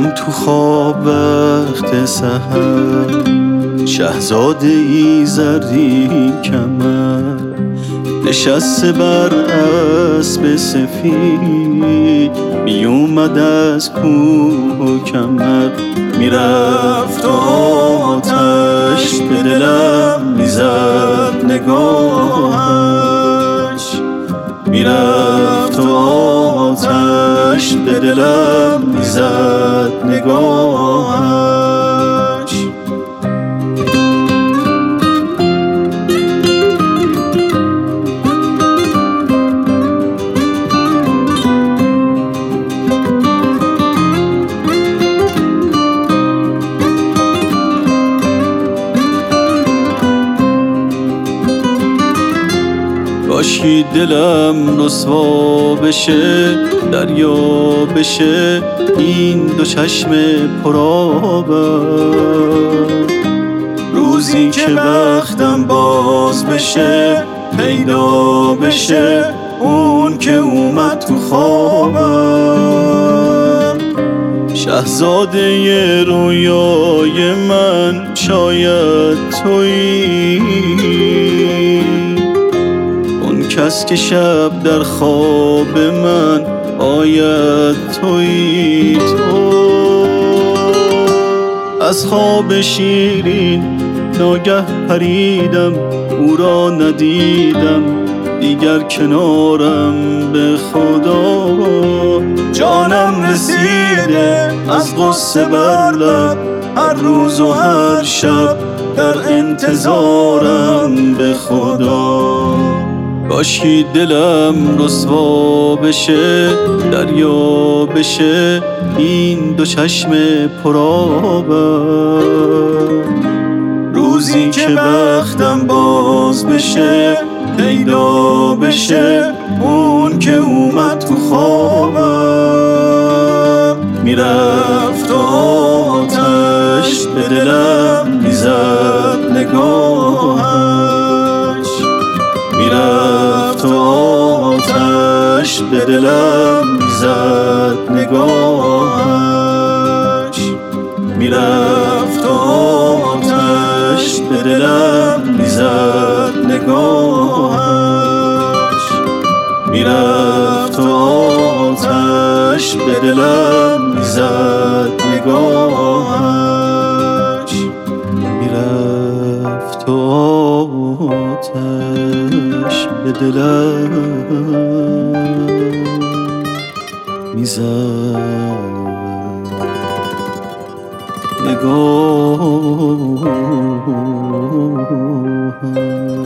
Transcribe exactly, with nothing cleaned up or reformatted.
دیدم تو خواب وقت سحر شهزاده ای زرین کمر نشسته بر اسب سفید می اومد از کوه و کمر میرفت و آتش به دلم میزد نگاهش میرفت و آتش به دلم میزد نگاهش کاشکی دلم رسوا بشه دریا بشه این دو چشم پرآبم روزی که بختم باز بشه پیدا بشه اون که اومد تو خوابم شهزاده رویای من شاید تویی کس که شب در خواب من آید تویی تو از خواب شیرین ناگه پریدم او را ندیدم دیگر کنارم به خدا جانم رسیده از غصه بر لب هر روز و هر شب در انتظارم به خدا کاشکی دلم رسوا بشه دریا بشه این دو چشم پرآبم روزی که بختم باز بشه پیدا بشه اون که اومد تو خوابم میرفت و آتش به دلم میزد نگاهش میرفت و آتش به دلم میزد نگاهش میرفت و آتش به دلم میزد نگاهش میرفت و آتش به دلم میزد نگاهش میرفت و آتش به دلم میزد نگاهش